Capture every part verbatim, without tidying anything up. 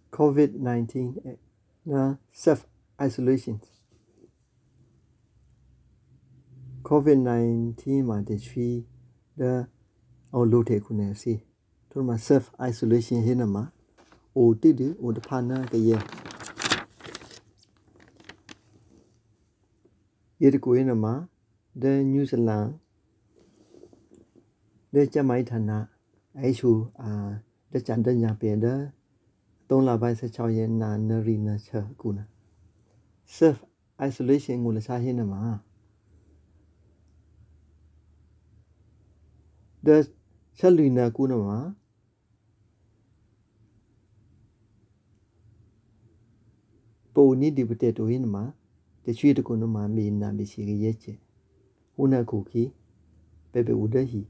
COVID nineteen นะ self isolation COVID nineteen မှာတချီဒါအော်လို့တဲ့ခုနေစီသူမှာ self isolation ဟင်းမှာအိုတိဒီအိုတဖာနာကရဲ့ရတဲ့ကိုင်းမှာတဲ့ညူဇီလန်တဲ့ကြမိုင်ဌာနအဲ့ရှူအာတဲ့ချန်တဲ့ညာပြန်တဲ့သုံးလပိုင်းสิบหกရက်နာနရီနာချာကူနာ self isolation ကိုလည်းစားဟင်းနေမှာတဲ့ချက်လူနာကူနာမှာပိုနီဒီပတဲ့တိုဟင်းမှာတချွေတကုနမှာမင်းနာမရှိရဲ့ချေဟိုနာကူခီပေပေဦးတဲ့ဟီ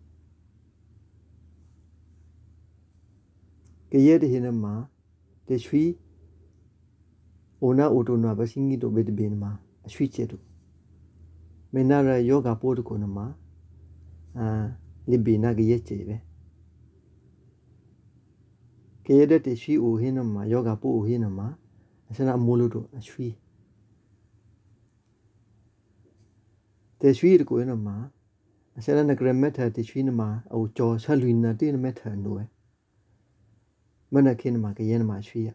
ကရဲ့တဲ့ဟင်းမှာတချွေအိုနာအိုတိုနာဘစင်းကြီးတို့ဘေတဘင်းမှာအရွှေ့ချေတို့မင်းနာရယောဂပိုးတကုနမှာအာလီဘီနာကရဲ့ချေပဲကရဲ့တဲ့တချွေအိုဟင်းမှာယောဂပိုးအိုဟင်းမှာအစနာမိုးလို့တို့အရွှေ့တချွေတကုနမှာအစနာနဂရမက်ထာတချွေနမှာအိုကြောဆလူနာတေနမက်ထာနိုးမနခင်းမှာကရဲ့နမှာရွှေ့ရ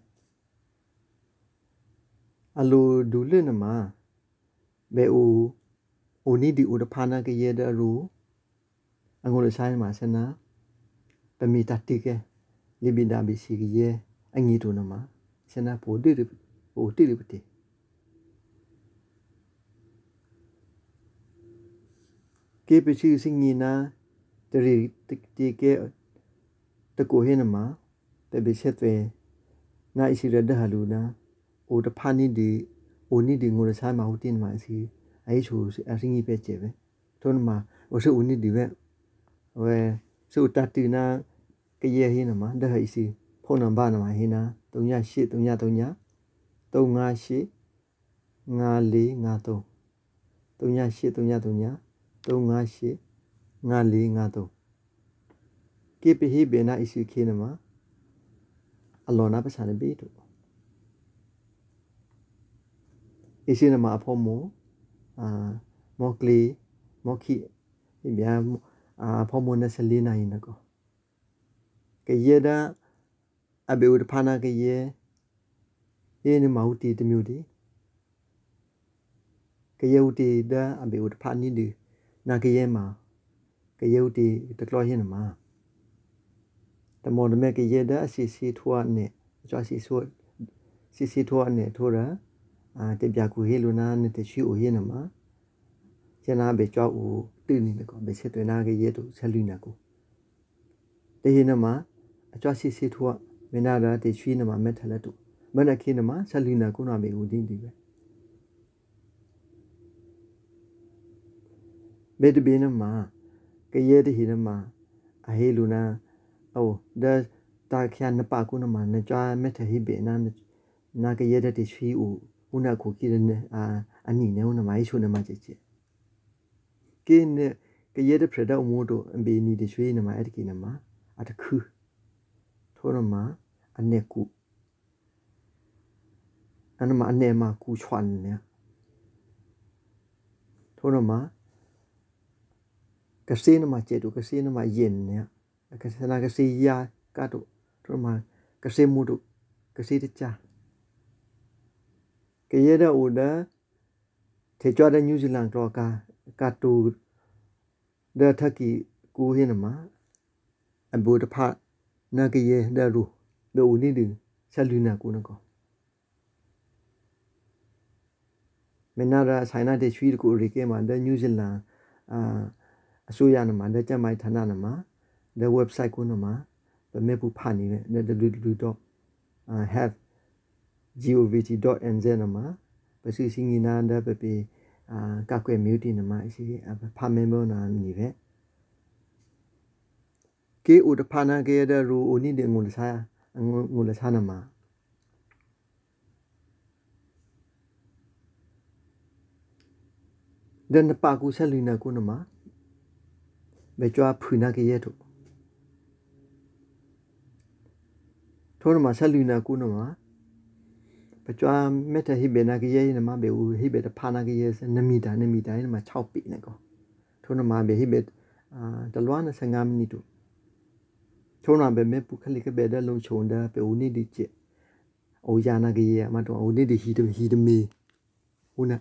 အလိုဒူလနမှာဘဲအိုအိုနီဒီအိုတဖာနာကရဲ့ဒရူအငိုလဆိုင်မှာစနာပမီတတိကလီဘီဒါဘီစီကရဲ့အငီတိုနမှာစနာပိုဒီအိုတီရီပတီကေပချီစင်နီနာတရီတီကေတကိုဟင်းနမှာပေဘီဆက်သွဲနာအစီရဒဟာလူနာအိုတဖာနီဒီအိုနီဒီငိုလဆိုင်မှာဟိုတင်မှာစီအဲချိုအစင်းကြီးပဲကျဲပဲထုံးမှာဟိုဆူအိုနီဒီပဲဝဲဆူတတူနာကရဲ့ဟင်းနမှာဒဟိစီဖုန်းနံပါတ်နမှာဟင်းနာသုံးရရှိသုံးရသုံးရသုံးငါရှိငါလေးငါသုံးသုံးရရှိသုံးရသုံးရသုံးငါရှိငါလေးငါသုံးကေပဟိဘေနာအစီခေနမှာအလောနာပစာနေဘေတို့အစီနမှာအဖို့မောအာမောကလီမောခိဒီဗျာအာဖို့မောနစလီနိုင်နကောကရဲ့ဒါအဘေဥဒဖာနာကရဲ့ဒီနမဟုတ်တီတမျိုးဒီကရဲ့ဥတီဒါအဘေဥဒဖာနီဒီနာကရဲ့မှာကရဲ့ဥတီတကလောဟင်းမှာတမော်ဒမဲကရဲ့ဒါအစီစီထွားနဲ့အချာစီဆိုစီစီထွားနဲ့ထိုးရာအာတပြကူဟေလူနာနဲ့တချီအိုဟင်းမှာကျနာဘေကြောက်ဦးတိနေကောဘေစစ်တွေနာကရဲ့တို့ဆက်လူနာကိုတဟင်းမှာအချာစီစီထွားမနာရာတချီနမှာမက်ထလက်တို့မနခိနမှာဆက်လူနာကုနာဘေဦးတင်းဒီပဲဘေတဘင်းမှာကရဲ့တဟင်းမှာအဟေလူနာအိုဒါတာခ ्या နပါကုနမှာနကြမက်ထဟိဘေနာနာကရဲ့တချီဦးဦးနာကိုကိရနေအာအနီနေဦးနမိုင်းချုံနမချေချေကင်းနေကရဲ့တဖရဒအမိုးတို့အဘေနီတရွှေနမအဲ့ဒီကိနမှာအတခုထိုနမှာအနေကူအနမအနေမှာကူချွန်နေထိုနမှာကစေနမှာကျေတို့ကစေနမှာယင်နေကစနာကစေယာကတို့ထိုမှာကစေမှုတို့ကစေတချာကရဲ့တဲ့ဦးဒါထေကြွတဲ့ညူဇီလန်တော့ကာကာတူတဲ့ထက်ကီကူဟင်းမှာအဘူတဖာနာကရဲ့တဲ့ရူဒိုနီဒီဆက်လူနာကူနကောမနာရာဆိုင်နာတဲ့ရွှေကိုရီကေမှာတဲ့ညူဇီလန်အာအစိုးရနမှာတဲ့ကျမိုင်ဌာနနမှာတဲ့ website ကိုနမှာဗမေပူဖာနေတဲ့ double-u double-u double-u dot have govt dot n z နမှာပစီစင်းနီနာတဲ့ပပေအာကကွယ်မြူတီနမှာအစီဖာမေမောနာနေပဲကေဥဒဖာနာကေတဲ့ရူအိုနီတဲ့ငုလဆာငုလဆာနမှာဒန်ပါကူဆက်လူနာကုနမှာဘေကြွားဖူနာကေရဲ့တို့ထိုနမှာဆက်လူနာကုနမှာปจวเมตฮิเบนาเกเยนมาเบอูฮิเบตพานาเกเยสนมีดานมีดานมาชาวปีนะก็ทุนมาเบฮิเบตอ่าตลวานสงามนิตุทุนมาเบเมปุคลิกเบดลงชนดาเปอูนี่ดิเจโอยานาเกเยมาตัวอูนี่ดิฮิดฮิดมีอูนะ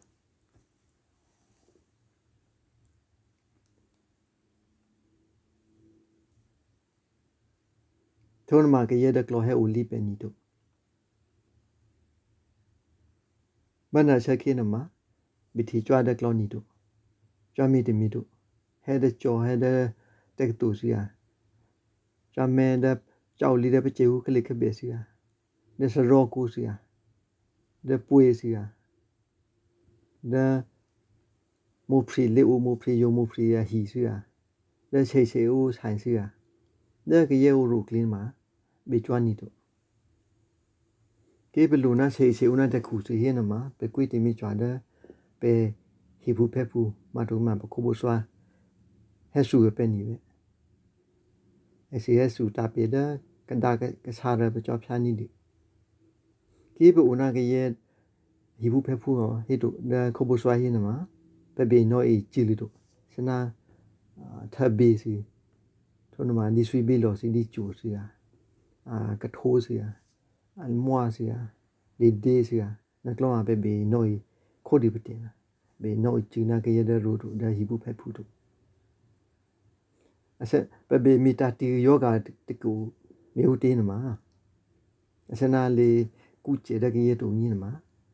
ทุนมาเกเยดกลอเฮอูลีเปนิตุมันน่าเชื่อขี้นะมาบิธีจวาดกลอนิตุจวามีติมิตุเฮดจอเฮดเต็กตูเสียจวาเมดเจ้าลีเดปเจอูคลิกเบเสียเดสโรกูเสียเดปุยเสียเดมูพรีเลอูมูพรีโยมูพรีฮีเสียเดเชเชอูไซเสียเดกเยอูรูคลินมาบิจวานิตุเก็บลูน่าเชเชอูน่าจะขู่เสียนะมาไปกุยติมิจวาเดไปฮิบูเพปูมาดูมาปะคุบุสวาเฮสูเป็นนี่เว้ไอซีเฮสูตาเปดกันดากะชาระไปจอบชานี่ดิเก็บอูน่าเกเยฮิบูเพปูอ๋อเฮตุเดคุบุสวาเฮนะมาไปเบโนอีจิลิตุสนาทับเบซีทุนมาดิสวีเบลอสิดิจูเสียอ่ากระโทเสียอันมัวเสียดีเดเสียนักลองไปเบโนอีโคดิปเตนะเบโนอีจีนาเกเยเดรูตุเดฮิบูเพปูตุအဆက်ပပေမီတာတီယောဂတကူမြို့တင်းမှာအစနာလေကုကျတဲ့ကရတူညင်းမှာ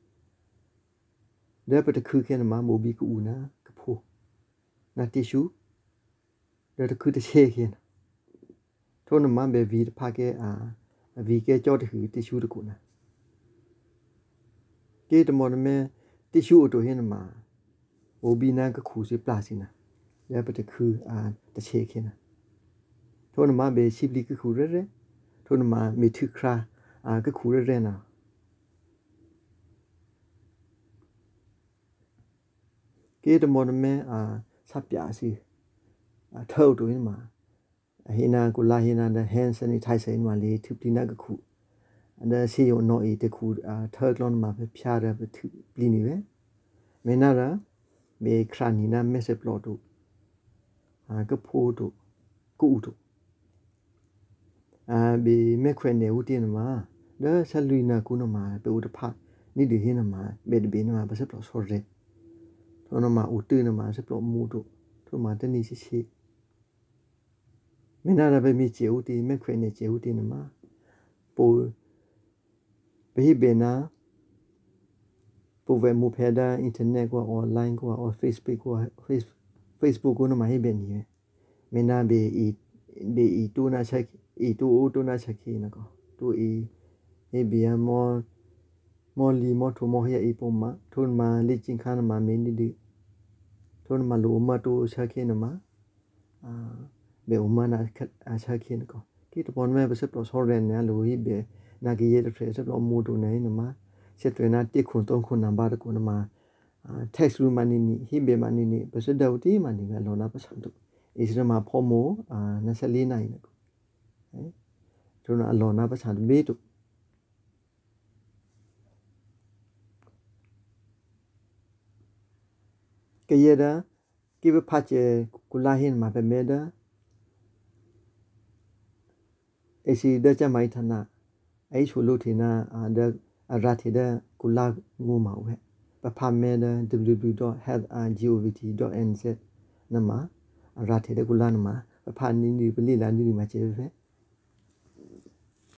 ဒါပတခုခဲမှာမိုဘီကူနာကဖိုးနာတီရှူဒါတခုတစ်ချက်ခဲထုံးနမှာပဲဗီဖာခဲအာဗီခဲကြောတခုတီရှူတကူနာကေတမော်နမဲတီရှူအတူဟင်းမှာမိုဘီနာကခုစီပလာစီနာဒါပတခုအာတစ်ချက်ခဲနာทุนมาเบชิบลิกคูเรเรทุนมามีทึกคราอ่ากคูเรเรนะเกตมอนเมอ่าซับยาสิอ่าเท่าตัวนี้มาเฮนากุลาเฮนาเดแฮนด์ซานิไทเซอร์มาเลยทึบดินากคูอันเดซีโอโนอีตะคูอ่าเท่ากลอนมาไปพยาระไปทึบปลีนี่เวเมนาระเมครานีนาเมเซปลอตุอ่ากโพตุกูตุอ่าบีแม่แขวนเนวตีนมาเด้อชะลุยนากุนมาไปอุตภะนี่ดิเฮนมาเบดเบนมาบ่ซับลอซอเรโทนมาอุตืนมาซับลอมูตุโทมาตนี่ชิๆไม่น่าจะไปมีเจอุตีแม่แขวนเนเจอุตีนมาปูไปฮิเบนาปูเวมูเพดาอินเทอร์เน็ตกว่าออนไลน์กว่าออเฟซบุ๊กกว่าเฟซเฟซบุ๊กกุนมาฮิเบนี่ไม่น่าเบอีเบอีตูน่าใช้อีตูอูตูน่าชักขีนะก็ตูอีเอเบียมอมอลีมอทูมอเฮียอีปมมาทุนมาลิจิงคานมาเมนิดิทุนมาลูมาตูชักขีนะมาอ่าเบอุมานาอาชักขีนะก็ที่ตะปอนแม่ไปเสพลอซอเรนเนี่ยลูฮีเบนากิเยตะเฟรเสพลอมูตูไหนนะมาเสตเวนาติคุนตงคุนนาบาตะกุนะมาอ่าเท็กซ์รูมานี่นี่ฮิเบมานี่นี่ไปเสดาวตีมานี่ก็ลอนาปะสันตุอิสรามาพอโมอ่านาซาลีไนนะทุนอลอนาประชาเมตุกเยดากิบพาเจกุลาหินมาเป็นเมดาเอซีเดจาไมธนาไอชูลูทีนาอาเดอาราธิเดกุลางูมาเวปะพาเมดา ดับเบิลยู ดับเบิลยู ดอท เฮลท์ จี โอ วี ที ดอท เอ็น ซี นมาอาราธิเดกุลานมาปะพานินีเปลีลานินีมาเจเว